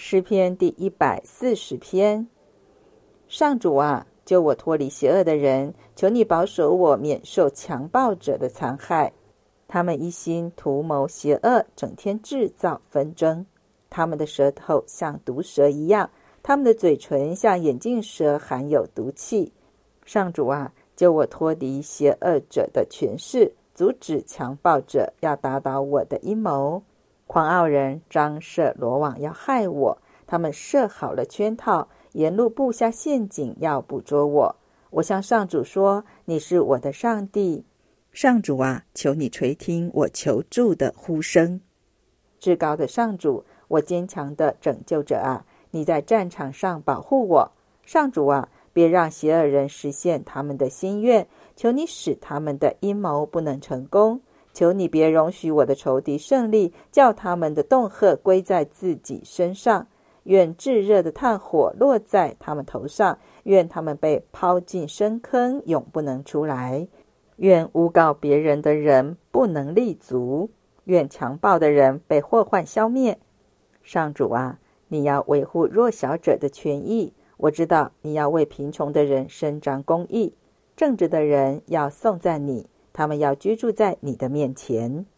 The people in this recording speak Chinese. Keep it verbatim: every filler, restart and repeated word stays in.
诗篇第一百四十篇。上主啊，救我脱离邪恶的人，求你保守我免受强暴者的残害。他们一心图谋邪恶，整天制造纷争。他们的舌头像毒蛇一样，他们的嘴唇像眼镜蛇，含有毒气。上主啊，救我脱离邪恶者的权势，阻止强暴者要打倒我的阴谋。狂傲人张设罗网要害我，他们设好了圈套，沿路布下陷阱要捕捉我。我向上主说，你是我的上帝。上主啊，求你垂听我求助的呼声。至高的上主，我坚强的拯救者啊，你在战场上保护我。上主啊，别让邪恶人实现他们的心愿，求你使他们的阴谋不能成功。求你别容许我的仇敌胜利，叫他们的恫吓归在自己身上。愿炙热的炭火落在他们头上，愿他们被抛进深坑，永不能出来。愿诬告别人的人不能立足，愿强暴的人被祸患消灭。上主啊，你要维护弱小者的权益，我知道你要为贫穷的人伸张公义。正直的人要颂赞你，他们要居住在你的面前。